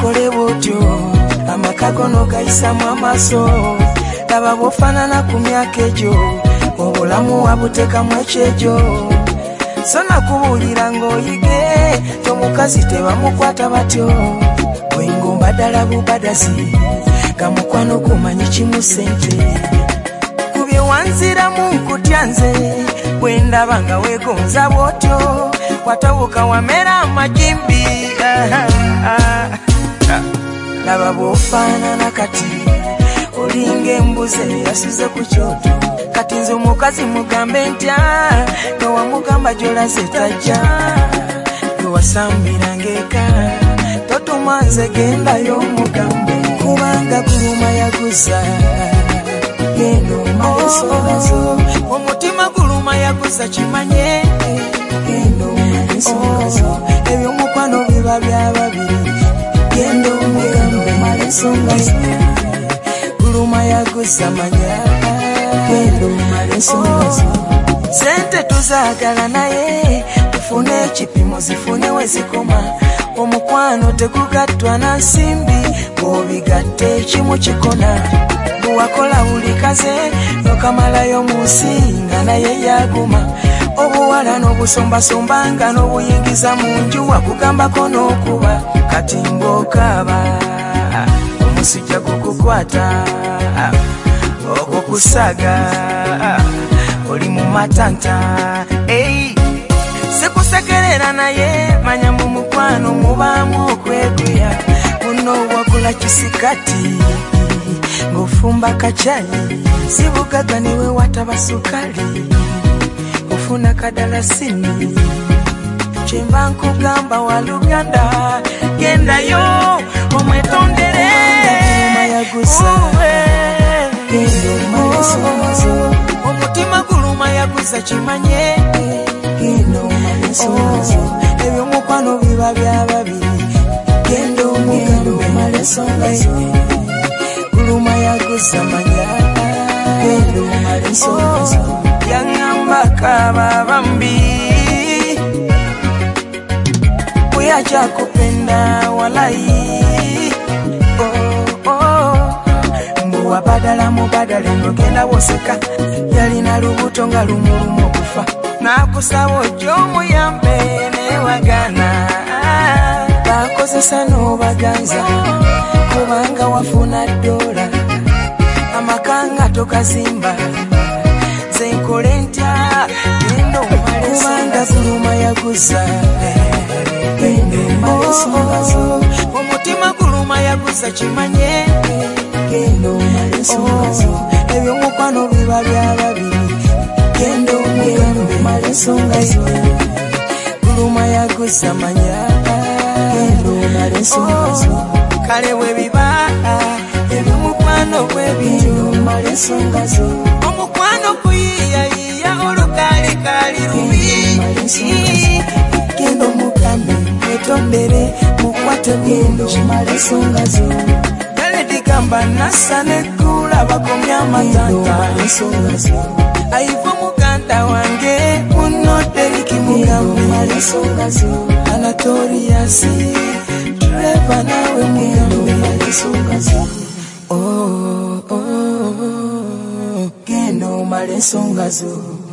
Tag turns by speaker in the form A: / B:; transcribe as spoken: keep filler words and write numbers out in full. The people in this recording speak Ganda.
A: okole butyo amaka gono gayisamu amaaso laba bw'ofaanana ku myaka egyo obulamu wabutekamu ekyejo so nakubuulira ng'oyige tomukazi tebamukwata batyo bwengomba ddala bubadasi nga mukwano gumanyi kimu sente ku bye wanziramu nkutya nze bwe ndaba nga weegonza bw'otyo watawuka wamera amajimbi laba bw'ofaanana kati olinga embuzi yasize ku kyoto kati nze omukazi mugambe ntya nowamugamba gy'olaze tajja gewasambiranga eka totuma nze gendayo omugambe kubanga guluma yaguza genda omala ensonga zo omutima guluma yaguza kimanye genda omala ensonga zo ebyomukwano biba byababiri genda omugambe omala ensonga zo guluma yaguza manya genda omala ensonga zo sente tuzaagala naye tufune ekipimo zifune we zikoma omukwano tegugattwa na nsimbi bw'obigatte ekimu kikona bwewakola buli kaze nokamalayo mu nsi nga naye yaguma obuwala n'obusombasombanga n'obuyingiza mu nju wakugambako n'okuba kati ng'okaaba omusujja gukukwata okukusaga oli mu matanta ei sikusekerera naye manya mu mukwano mubaamu okweguya muno wakula kisikati ng'ofumba kacayi sibugaga niwe wataba sukali ofuna kadalasini kyemba nkugamba wa Luganda gendayo omwetondere omutima guluma yaguza kimanye genda omala ensonga zo ebyomukwano biba byababiri genda omugambe omala ensonga zo guluma yaguza manya genda omala ensonga zo yaŋŋamba kaaba bambi bweyakyakupenda walayi wabadala mubadala nogenda woseka yalina lubuto nga lumulumu okufa nakusaba ojja omuyambe newagana bakozesa n'obaganza kubanga wafuna dola amakanga tokazimba zenkole ntya genda omale kubanga guluma yaguza genda omale ensonga zo omutima guluma yaguza kimanye genda omala ensonga zo ebyomukwano biba byababiri genda omugambe omala ensonga zo guluma yaguza manya genda omala ensonga zo kale bwe biba ebyomukwano bwe bityo omala ensonga zo omukwano kuyiyayiya olukalekali lubi genda omugambe mwetondere mukwate genda omala ensonga zo digamba nasa nekula bakomya amatanta aivo muganda wange unoteriki mugambe Anatoriasi Treva nawe mugambe oh oh oh gendo male songa zo.